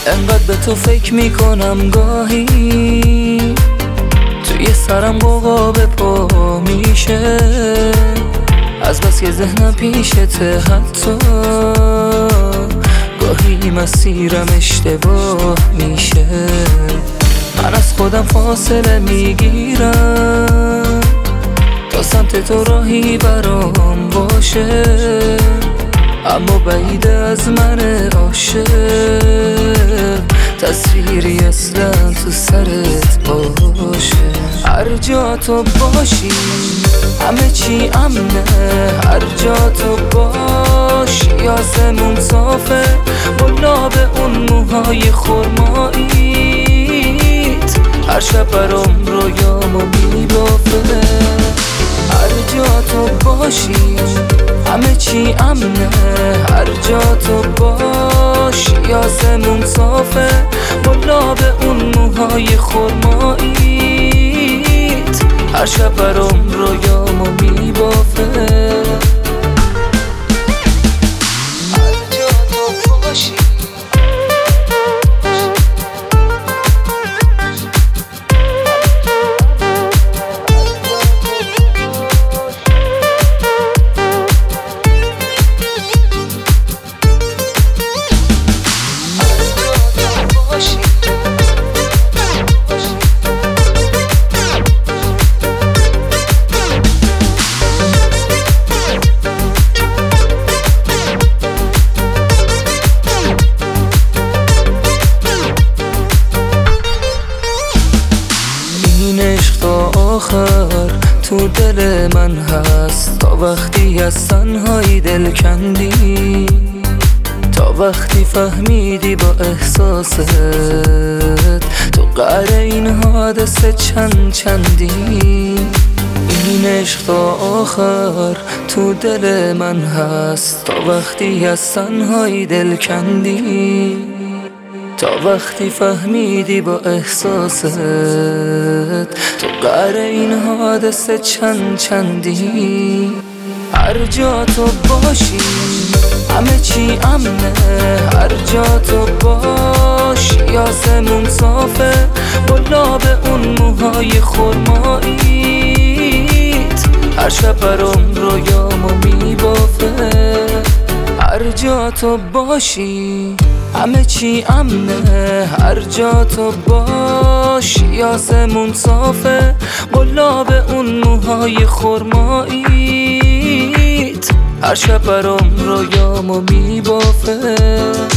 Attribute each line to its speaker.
Speaker 1: انقدر به تو فکر میکنم گاهی، توی سرم غوغا به پا میشه، از بس که ذهنم پیشته. حتی گاهی مسیرم اشتباه میشه، من از خودم فاصله میگیرم تا سمت تو راهی برام باشه، اما بعید از من عاشق تصویری اصلا تو سرت باشه. هر جا تو باشی همه چی امنه، هر جا تو باشی آسمون صافه، بالا به اون موهای خرماییت هر شب برام رویامو میبافه. هر جا تو باشی همه چی امنه، هر جا تو باشی آسمون صافه، بالا به اون موهای خرماییت هر شب برام رویامو میبافه. هر جا تو باشی آخر تو دل من هست، تا وقتی از تنهایی دل کندی، تا وقتی فهمیدی با احساست تو قهر این حادثه چندی. این عشق تا آخر تو دل من هست، تا وقتی از تنهایی دل کندی، تا وقتی فهمیدی با احساست تو قهر این حادثه چندی. هر جا تو باشی همه چی امنه، هر جا تو باشی آسمون صافه، بالا به اون موهای خرماییت هر شب برام رویامو میبافه. هر جا تو باشی همه چی امنه، هر جا تو باشی آسمون صافه، بالا به اون موهای خرماییت هر شب برام رویامو میبافه.